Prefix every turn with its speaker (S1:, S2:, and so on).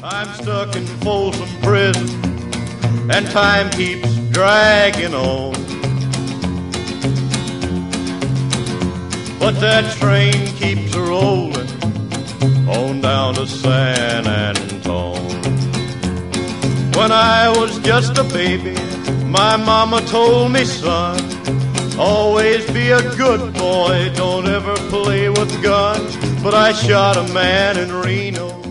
S1: I'm stuck in Folsom Prison, and time keeps dragging on. But that train keeps rolling on down to San Antone. When I was just a baby, my mama told me, son, always be a good boy, don't ever play with guns. But I shot a man in Reno